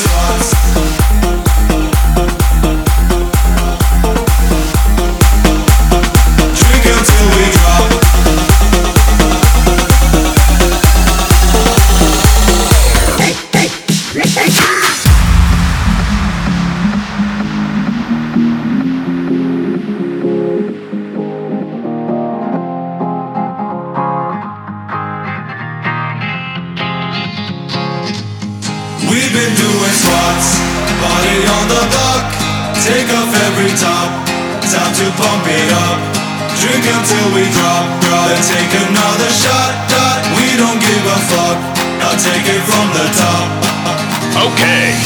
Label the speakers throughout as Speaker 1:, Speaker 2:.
Speaker 1: We've been doing squats, party on the block. Take off every top, time to pump it up. Drink until we drop, then take another shot. We don't give a fuck, I'll take it from the top.
Speaker 2: Okay.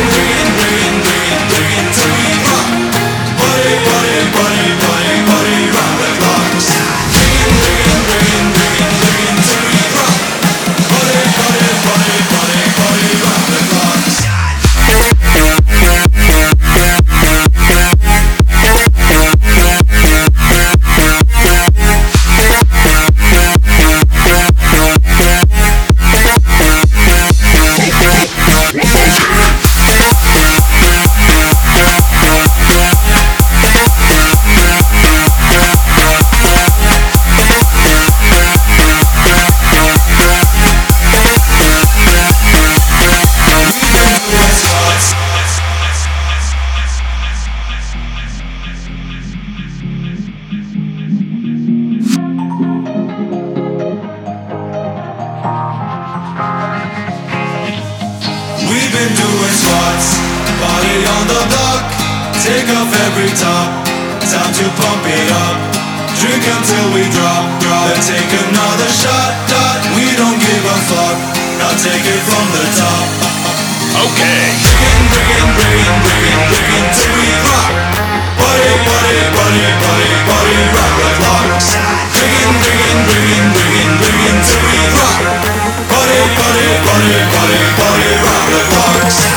Speaker 1: Bring till we rock. Buddy, buddy, buddy, buddy, buddy, round the clock. Bring till we rock. Buddy, buddy, buddy, buddy, buddy, round the clock. We've been doing squats, party on the block. Take off every top, time to pump it up. Drink until we drop, then take another shot. We don't give a fuck, I'll take it from the top.
Speaker 2: Okay.
Speaker 1: Bring till we rock. Buddy, buddy, buddy, buddy, buddy, rock the clock. Bring till we rock. Buddy, buddy, buddy, buddy, buddy, rock the clock.